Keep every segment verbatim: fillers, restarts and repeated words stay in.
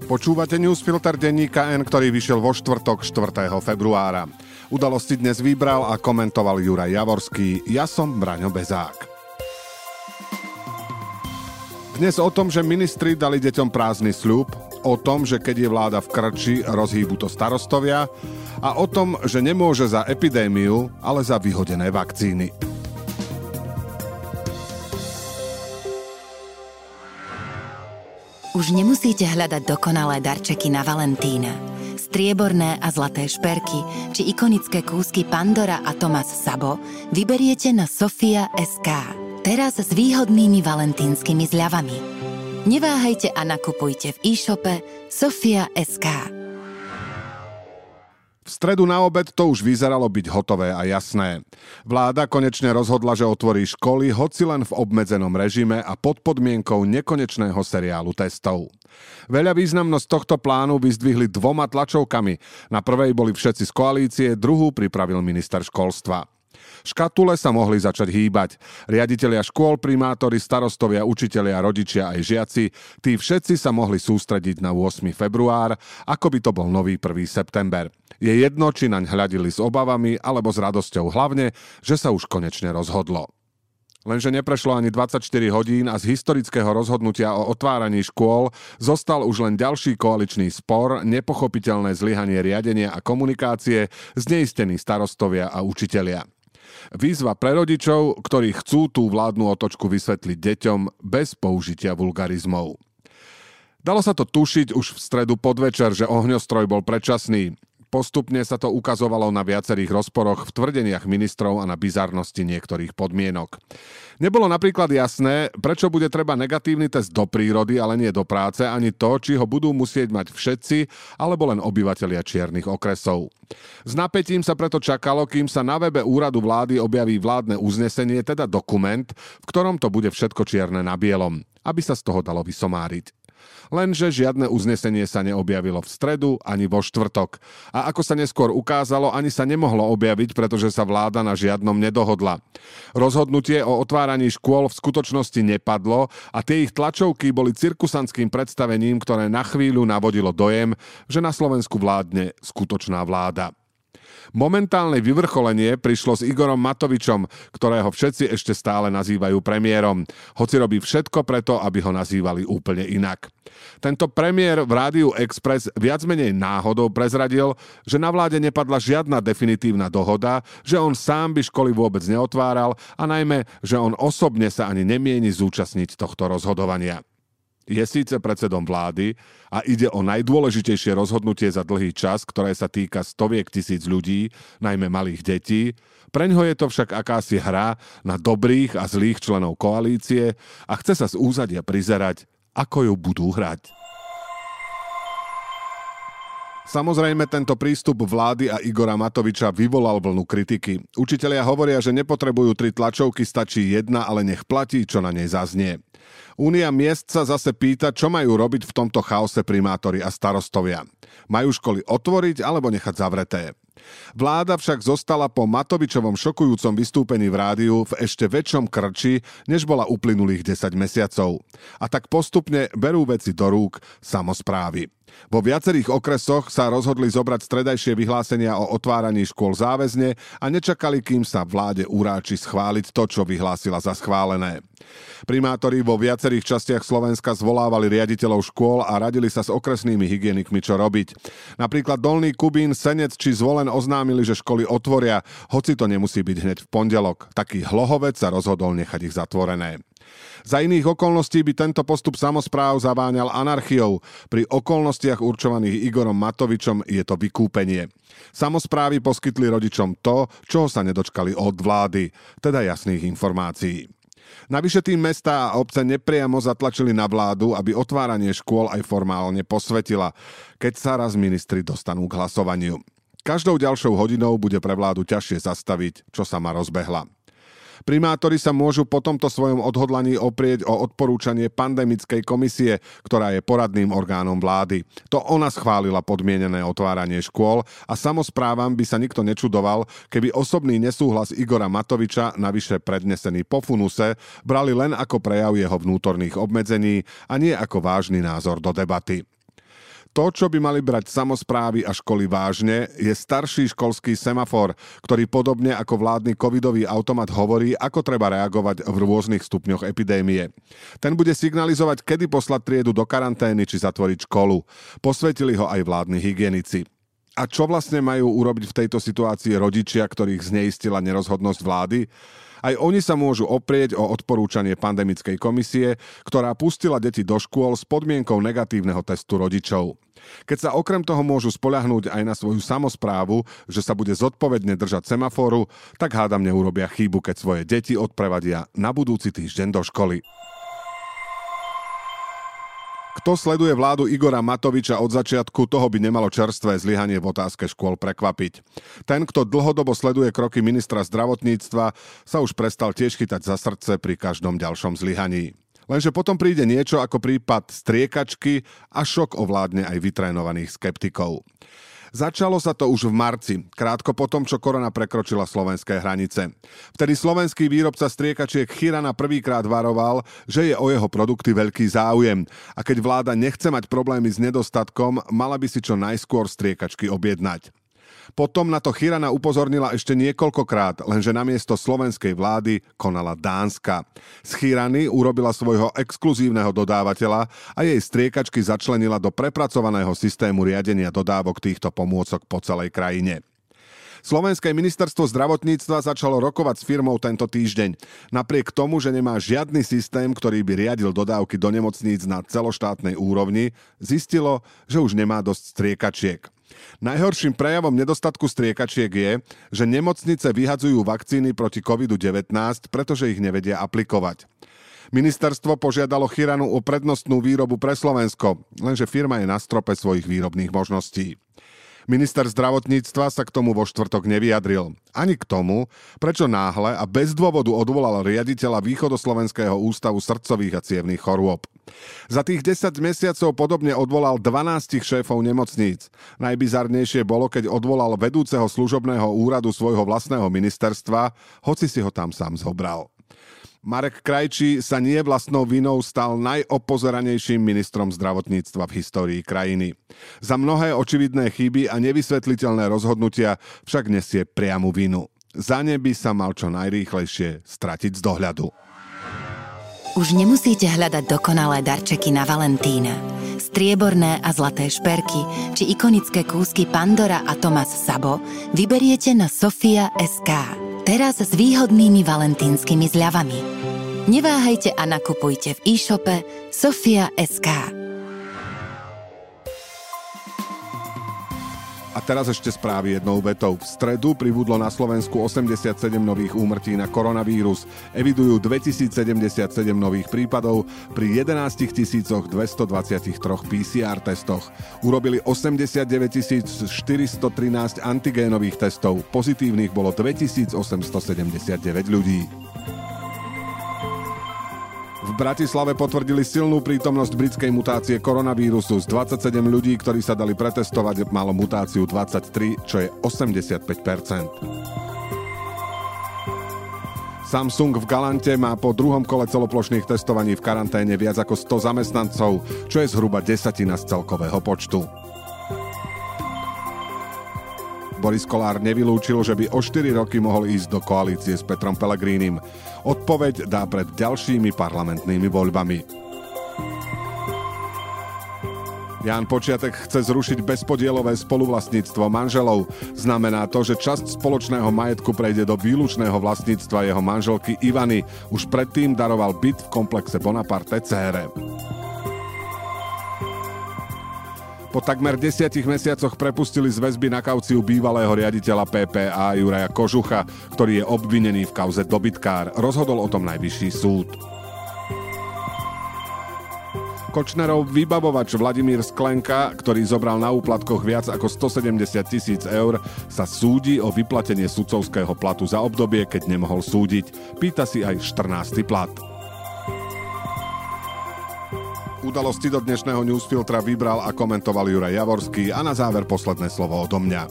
Počúvate newsfilter denníka N, ktorý vyšiel vo štvrtok štvrtého februára. Udalosti dnes vybral a komentoval Juraj Javorský. Ja som Braňo Bezák. Dnes o tom, že ministri dali deťom prázdny sľub, o tom, že keď je vláda v krči, rozhýbu to starostovia a o tom, že nemôže za epidémiu, ale za vyhodené vakcíny. Už nemusíte hľadať dokonalé darčeky na Valentína. Strieborné a zlaté šperky či ikonické kúsky Pandora a Thomas Sabo vyberiete na Sofia bodka es ká. Teraz s výhodnými valentínskymi zľavami. Neváhajte a nakupujte v e-shope Sofia bodka es ká. V stredu na obed to už vyzeralo byť hotové a jasné. Vláda konečne rozhodla, že otvorí školy, hoci len v obmedzenom režime a pod podmienkou nekonečného seriálu testov. Veľa významnosť tohto plánu vyzdvihli dvoma tlačovkami. Na prvej boli všetci z koalície, druhú pripravil minister školstva. Škatule sa mohli začať hýbať. Riaditelia škôl, primátori, starostovia, učitelia, rodičia aj žiaci, tí všetci sa mohli sústrediť na ôsmeho február, ako by to bol nový prvý september. Je jedno, či naň hľadili s obavami alebo s radosťou, hlavne, že sa už konečne rozhodlo. Lenže neprešlo ani dvadsaťštyri hodín a z historického rozhodnutia o otváraní škôl zostal už len ďalší koaličný spor, nepochopiteľné zlyhanie riadenia a komunikácie, zneistení starostovia a učitelia. Výzva pre rodičov, ktorí chcú tú vládnu otočku vysvetliť deťom bez použitia vulgarizmov. Dalo sa to tušiť už v stredu podvečer, že ohňostroj bol predčasný. Postupne sa to ukazovalo na viacerých rozporoch v tvrdeniach ministrov a na bizarnosti niektorých podmienok. Nebolo napríklad jasné, prečo bude treba negatívny test do prírody, ale nie do práce, ani to, či ho budú musieť mať všetci, alebo len obyvatelia čiernych okresov. S napätím sa preto čakalo, kým sa na webe úradu vlády objaví vládne uznesenie, teda dokument, v ktorom to bude všetko čierne na bielom, aby sa z toho dalo vysomáriť. Lenže žiadne uznesenie sa neobjavilo v stredu ani vo štvrtok. A ako sa neskôr ukázalo, ani sa nemohlo objaviť, pretože sa vláda na žiadnom nedohodla. Rozhodnutie o otváraní škôl v skutočnosti nepadlo a tie ich tlačovky boli cirkusantským predstavením, ktoré na chvíľu navodilo dojem, že na Slovensku vládne skutočná vláda. Momentálne vyvrcholenie prišlo s Igorom Matovičom, ktorého všetci ešte stále nazývajú premiérom, hoci robí všetko preto, aby ho nazývali úplne inak. Tento premiér v Rádiu Express viac menej náhodou prezradil, že na vláde nepadla žiadna definitívna dohoda, že on sám by školy vôbec neotváral a najmä, že on osobne sa ani nemieni zúčastniť tohto rozhodovania. Je síce predsedom vlády a ide o najdôležitejšie rozhodnutie za dlhý čas, ktoré sa týka stoviek tisíc ľudí, najmä malých detí. Preňho je to však akási hra na dobrých a zlých členov koalície a chce sa z úzadia prizerať, ako ju budú hrať. Samozrejme, tento prístup vlády a Igora Matoviča vyvolal vlnu kritiky. Učitelia hovoria, že nepotrebujú tri tlačovky, stačí jedna, ale nech platí, čo na nej zaznie. Únia miest sa zase pýta, čo majú robiť v tomto chaose primátori a starostovia. Majú školy otvoriť alebo nechať zavreté? Vláda však zostala po Matovičovom šokujúcom vystúpení v rádiu v ešte väčšom krči, než bola uplynulých desať mesiacov. A tak postupne berú veci do rúk samosprávy. Vo viacerých okresoch sa rozhodli zobrať stredajšie vyhlásenia o otváraní škôl záväzne a nečakali, kým sa vláde uráči schváliť to, čo vyhlásila za schválené. Primátori vo viacerých častiach Slovenska zvolávali riaditeľov škôl a radili sa s okresnými hygienikmi, čo robiť. Napríklad Dolný Kubín, Senec či Zvolen oznámili, že školy otvoria, hoci to nemusí byť hneď v pondelok. Taký Hlohovec sa rozhodol nechať ich zatvorené. Za iných okolností by tento postup samospráv zaváňal anarchiou. Pri okolnostiach určovaných Igorom Matovičom je to vykúpenie. Samosprávy poskytli rodičom to, čoho sa nedočkali od vlády, teda jasných informácií. Navyše tým mestá a obce nepriamo zatlačili na vládu, aby otváranie škôl aj formálne posvetila, keď sa raz ministri dostanú k hlasovaniu. Každou ďalšou hodinou bude pre vládu ťažšie zastaviť, čo sa ma rozbehla. Primátori sa môžu po tomto svojom odhodlaní oprieť o odporúčanie pandemickej komisie, ktorá je poradným orgánom vlády. To ona schválila podmienené otváranie škôl a samosprávam by sa nikto nečudoval, keby osobný nesúhlas Igora Matoviča, navyše prednesený po funuse, brali len ako prejav jeho vnútorných obmedzení a nie ako vážny názor do debaty. To, čo by mali brať samosprávy a školy vážne, je starší školský semafor, ktorý podobne ako vládny covidový automat hovorí, ako treba reagovať v rôznych stupňoch epidémie. Ten bude signalizovať, kedy poslať triedu do karantény či zatvoriť školu. Posvetili ho aj vládni hygienici. A čo vlastne majú urobiť v tejto situácii rodičia, ktorých zneistila nerozhodnosť vlády? Aj oni sa môžu oprieť o odporúčanie pandemickej komisie, ktorá pustila deti do škôl s podmienkou negatívneho testu rodičov. Keď sa okrem toho môžu spoľahnúť aj na svoju samosprávu, že sa bude zodpovedne držať semaforu, tak hádam neurobia chybu, keď svoje deti odprevadia na budúci týždeň do školy. Kto sleduje vládu Igora Matoviča od začiatku, toho by nemalo čerstvé zlyhanie v otázke škôl prekvapiť. Ten, kto dlhodobo sleduje kroky ministra zdravotníctva, sa už prestal tiež chytať za srdce pri každom ďalšom zlyhaní. Lenže potom príde niečo ako prípad striekačky a šok ovládne aj vytrénovaných skeptikov. Začalo sa to už v marci, krátko potom, čo korona prekročila slovenské hranice. Vtedy slovenský výrobca striekačiek Chirana prvýkrát varoval, že je o jeho produkty veľký záujem a keď vláda nechce mať problémy s nedostatkom, mala by si čo najskôr striekačky objednať. Potom na to Chirana upozornila ešte niekoľkokrát, lenže namiesto slovenskej vlády konala Dánska. Z Chirany urobila svojho exkluzívneho dodávateľa a jej striekačky začlenila do prepracovaného systému riadenia dodávok týchto pomôcok po celej krajine. Slovenské ministerstvo zdravotníctva začalo rokovať s firmou tento týždeň. Napriek tomu, že nemá žiadny systém, ktorý by riadil dodávky do nemocníc na celoštátnej úrovni, zistilo, že už nemá dosť striekačiek. Najhorším prejavom nedostatku striekačiek je, že nemocnice vyhadzujú vakcíny proti kovid devätnásť, pretože ich nevedia aplikovať. Ministerstvo požiadalo Chiranu o prednostnú výrobu pre Slovensko, lenže firma je na strope svojich výrobných možností. Minister zdravotníctva sa k tomu vo štvrtok nevyjadril. Ani k tomu, prečo náhle a bez dôvodu odvolal riaditeľa Východoslovenského ústavu srdcových a cievnych chorôb. Za tých desať mesiacov podobne odvolal dvanásť šéfov nemocníc. Najbizarnejšie bolo, keď odvolal vedúceho služobného úradu svojho vlastného ministerstva, hoci si ho tam sám zobral. Marek Krajčí sa nie vlastnou vinou stal najopozeranejším ministrom zdravotníctva v histórii krajiny. Za mnohé očividné chyby a nevysvetliteľné rozhodnutia však nesie priamu vinu. Za ne by sa mal čo najrýchlejšie stratiť z dohľadu. Už nemusíte hľadať dokonalé darčeky na Valentína. Strieborné a zlaté šperky či ikonické kúsky Pandora a Thomas Sabo vyberiete na Sofia bodka es ká. Teraz s výhodnými valentínskymi zľavami. Neváhajte a nakupujte v e-shope Sofia bodka es ká. A teraz ešte správy jednou vetou. V stredu pribudlo na Slovensku osemdesiatsedem nových úmrtí na koronavírus. Evidujú dvetisícsedemdesiatsedem nových prípadov pri jedenásťtisíc dvestodvadsaťtri pé cé er testoch. Urobili osemdesiatdeväťtisíc štyristotrinásť antigénových testov. Pozitívnych bolo dvetisícosemstosedemdesiatdeväť ľudí. V Bratislave potvrdili silnú prítomnosť britskej mutácie koronavírusu. Z dvadsaťsedem ľudí, ktorí sa dali pretestovať, malo mutáciu dvadsaťtri, čo je osemdesiatpäť percent. Samsung v Galante má po druhom kole celoplošných testovaní v karanténe viac ako sto zamestnancov, čo je zhruba desatina z celkového počtu. Boris Kollár nevylúčil, že by o štyri roky mohol ísť do koalície s Petrom Pellegrinim. Odpoveď dá pred ďalšími parlamentnými voľbami. Ján Počiatek chce zrušiť bezpodielové spoluvlastníctvo manželov. Znamená to, že časť spoločného majetku prejde do výlučného vlastníctva jeho manželky Ivany. Už predtým daroval byt v komplexe Bonaparte dcére. Po takmer desiatich mesiacoch prepustili z väzby na kauciu bývalého riaditeľa pé pé á Juraja Kožucha, ktorý je obvinený v kauze dobytkár. Rozhodol o tom najvyšší súd. Kočnerov vybavovač Vladimír Sklenka, ktorý zobral na úplatkoch viac ako stosedemdesiat tisíc eur, sa súdi o vyplatenie sudcovského platu za obdobie, keď nemohol súdiť. Pýta si aj štrnásty plat. Udalosti do dnešného newsfiltra vybral a komentoval Juraj Javorský a na záver posledné slovo odo mňa.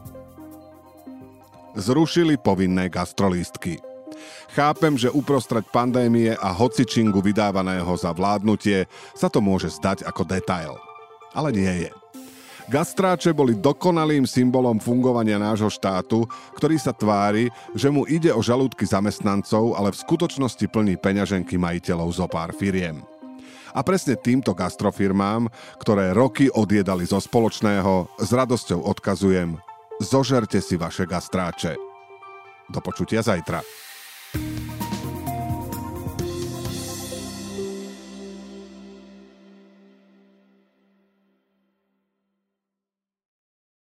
Zrušili povinné gastrolístky. Chápem, že uprostred pandémie a hocičingu vydávaného za vládnutie sa to môže zdať ako detail. Ale nie je. Gastráče boli dokonalým symbolom fungovania nášho štátu, ktorý sa tvári, že mu ide o žalúdky zamestnancov, ale v skutočnosti plní peňaženky majiteľov zo pár firiem. A presne týmto gastrofirmám, ktoré roky odjedali zo spoločného, s radosťou odkazujem: zožerte si vaše gastráče. Do počutia zajtra.